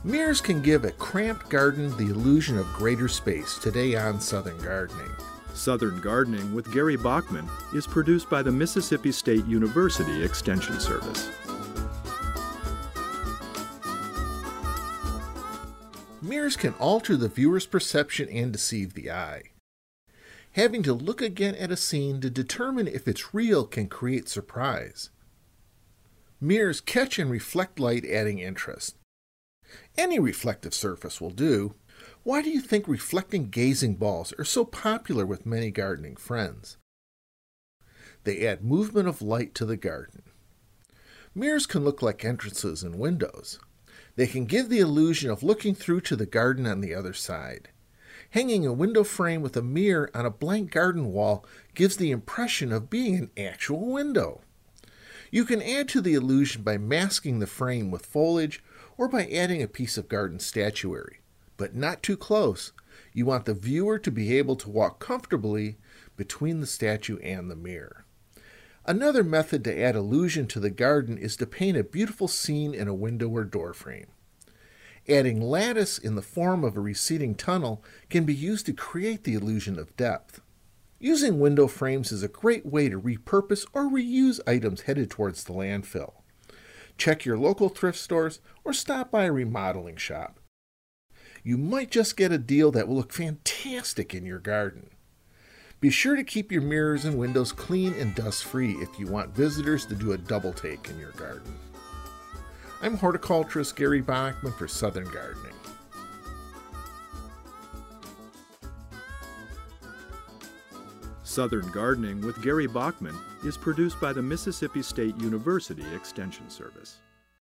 Mirrors can give a cramped garden the illusion of greater space. Today on Southern Gardening. Southern Gardening with Gary Bachman is produced by the Mississippi State University Extension Service. Mirrors can alter the viewer's perception and deceive the eye. Having to look again at a scene to determine if it's real can create surprise. Mirrors catch and reflect light, adding interest. Any reflective surface will do. Why do you think reflecting gazing balls are so popular with many gardening friends? They add movement of light to the garden. Mirrors can look like entrances and windows. They can give the illusion of looking through to the garden on the other side. Hanging a window frame with a mirror on a blank garden wall gives the impression of being an actual window. You can add to the illusion by masking the frame with foliage or by adding a piece of garden statuary, but not too close. You want the viewer to be able to walk comfortably between the statue and the mirror. Another method to add illusion to the garden is to paint a beautiful scene in a window or door frame. Adding lattice in the form of a receding tunnel can be used to create the illusion of depth. Using window frames is a great way to repurpose or reuse items headed towards the landfill. Check your local thrift stores or stop by a remodeling shop. You might just get a deal that will look fantastic in your garden. Be sure to keep your mirrors and windows clean and dust-free if you want visitors to do a double take in your garden. I'm horticulturist Gary Bachman for Southern Gardening. Southern Gardening with Gary Bachman is produced by the Mississippi State University Extension Service.